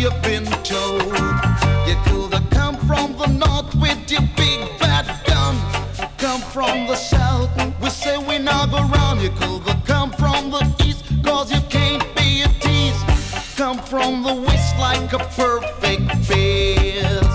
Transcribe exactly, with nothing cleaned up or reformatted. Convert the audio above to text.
you've been told. You could have come from the north with your big bad gun. Come from the south, we say we not go round. You could have come from the east, cause you can't be a tease. Come from the west like a perfect pair.